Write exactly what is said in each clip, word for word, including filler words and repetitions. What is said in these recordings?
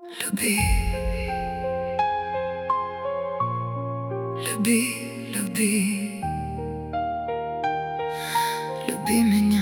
люби, люби, люби, люби меня.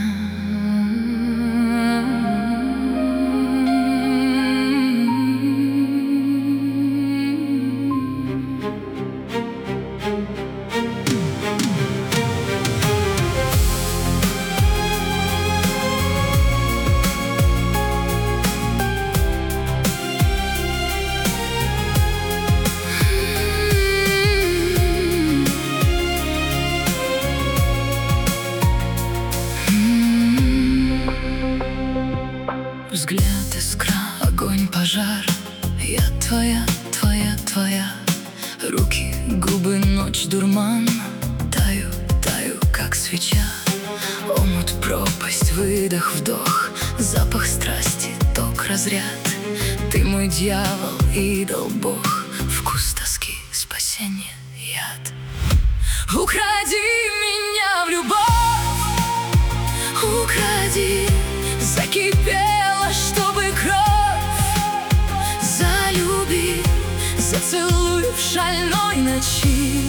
Взгляд, искра, огонь, пожар. Я твоя, твоя, твоя. Руки, губы, ночь, дурман. Таю, таю, как свеча. Омут, пропасть, выдох, вдох. Запах страсти, ток, разряд. Ты мой дьявол, идол, бог. Вкус тоски, спасение, яд. Укради меня в любовь, укради. Закипела, чтобы кровь. Залюби, зацелуй в шальной ночи.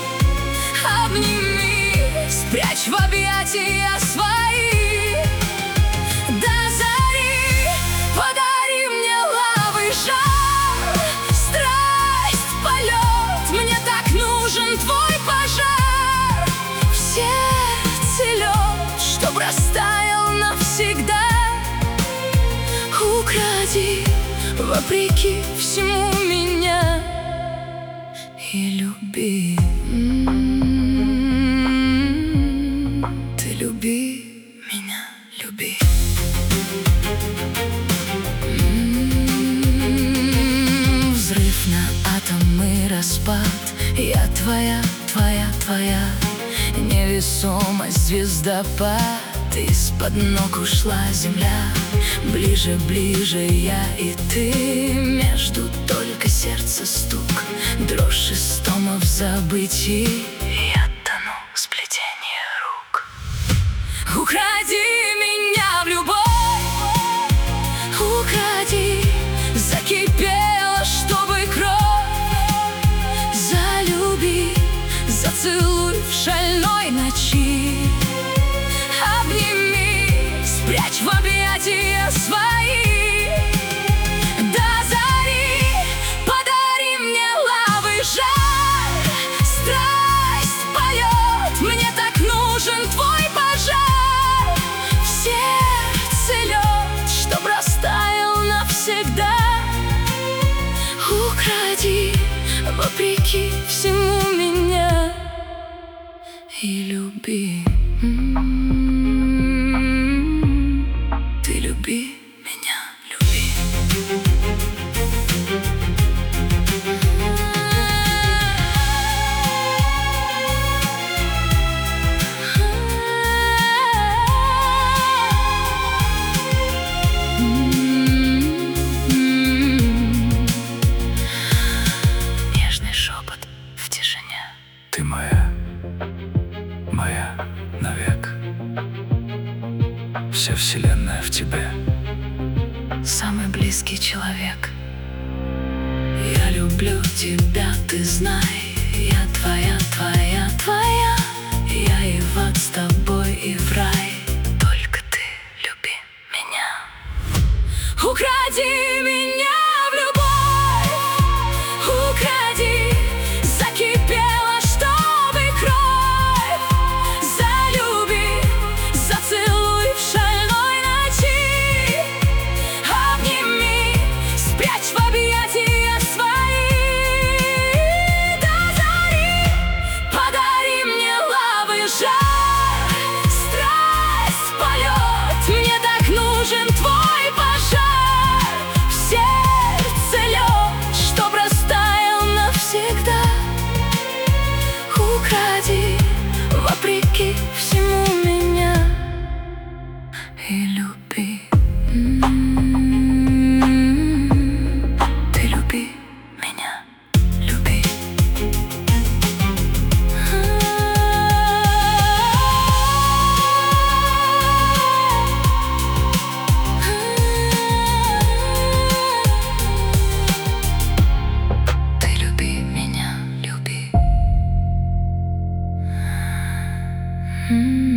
Обними, спрячь в объятия свои. До зари подари мне лавы жар. Страсть, полет, мне так нужен твой пожар. В сердце лед, чтоб растаял навсегда. Укради, вопреки всему, меня и люби. М-м-м, ты люби меня, люби. М-м-м, взрыв на атомы, распад. Я твоя, твоя, твоя. Невесомость, звездопад. Из-под ног ушла земля. Ближе, ближе я и ты. Между только сердце стук. Дрожь истома в забытии. Я тону в сплетении рук. Укради меня в любовь, укради. Закипела, чтобы кровь. Залюби, зацелуй в шальной ночи. Обними, спрячь в объятия свои. До зари подари мне лавы жар. Страсть, полет, мне так нужен твой пожар. В сердце лед, чтоб растаял навсегда. Укради, вопреки всему, меня и люби. Люби меня, люби. Нежный шепот в тишине. Ты моя, моя навек. Вся вселенная в тебе. Самый близкий человек. Я люблю тебя, ты знай. Я твоя, твоя, твоя. Я и в ад с тобой, и в рай. Только ты люби меня. Укради меня в любовь, укради. Закипела, чтобы кровь. Залюби, зацелуй в шальной ночи. Обними, спрячь в объятия свои. До зари подари мне лавы жар. Страсть, полет, мне так нужен твой пожар. М.